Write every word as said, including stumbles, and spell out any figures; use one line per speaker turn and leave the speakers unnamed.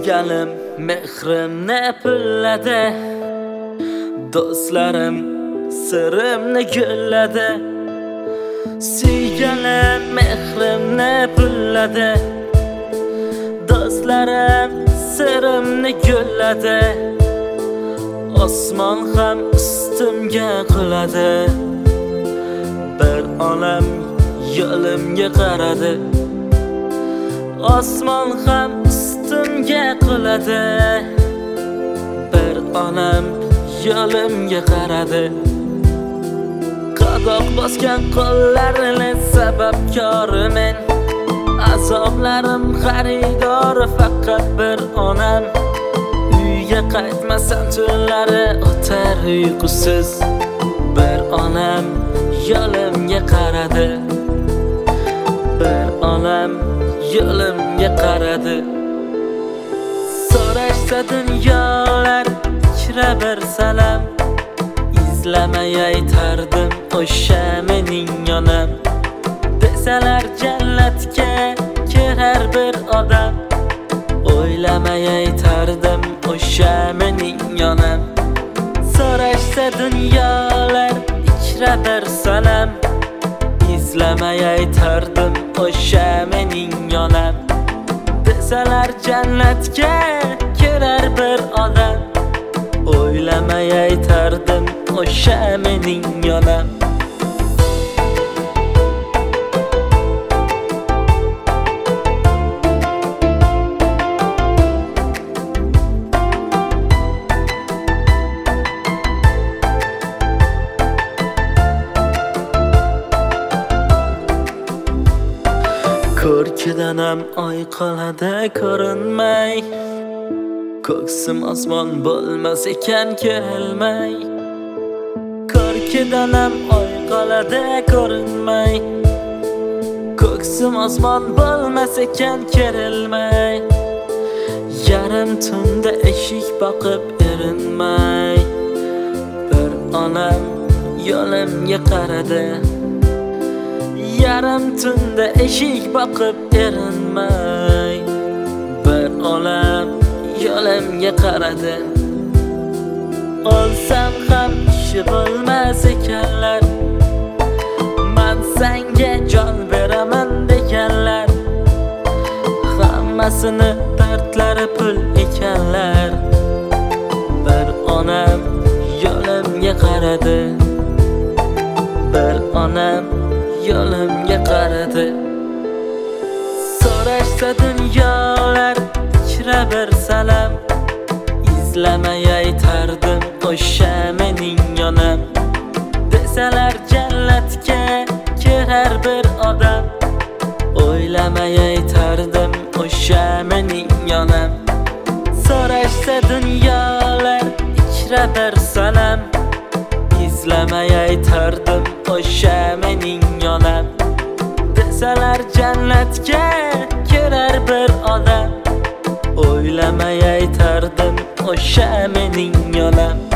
Suyganim mehrimni pulladi, do'stlarim sirimni gulladi. Suyganim mehrimni pulladi, do'stlarim sirimni gulladi. Osmon ham ustimga quladi, bir onam yo'limga qaradi. Osmon ham ustimga quladi, bir onam yo'limga qaradi. Qadoq bosgan qo'llarini sababkori men, azoblarim xaridori faqat bir onam. Uyga qaytmasam tunlari o'tar uyqusiz, bir onam yo'limga qaradi, bir onam yo'limga qaradi. So'rashsa dunyolar kira bir salam, izlamay aytardim o'sha mening yonam. Desalar jannatga kirar bir odam, o'ylamay aytardim o'sha mening yonam. So'rashsa dunyolar ikra bir salam, izlamay aytardim o'sha mening yonam. Desalar jannatga kirar bir odam, o'ylamay aytardim o'sha mening yonam. Ko'rkidanam oy qoladi ko'rinmay, ko'ksim osmon bo'lmas ekan kerilmay. Ko'rkidanam oy qoladi ko'rinmay, ko'ksim osmon bo'lmas ekan kerilmay. Yarim tunda eshik boqib erinmay, bir onam yo'limga qaradi. Yarim tunda eshik boqib erinmay, bir onam yo'limga qaradi. Olsam ham ishi bo'lmas ekanlar, men senga jon beraman deganlar. Hammasini dardlari pul ekanlar, bir onam yo'limga qaradi, bir onam yo'limga qaradi. So'rashsa dunyolar kira bir salam, izlamay aytardim o'sha mening yonam. Desalar jannatga kirar bir odam, o'ylamay aytardim o'sha mening yonam. So'rashsa dunyolar ikra bir salam, izlamay aytardim o'sha mening yonam. Desalar jannatga kirar bir odam, o'ylamay aytardim o'sha mening yonam.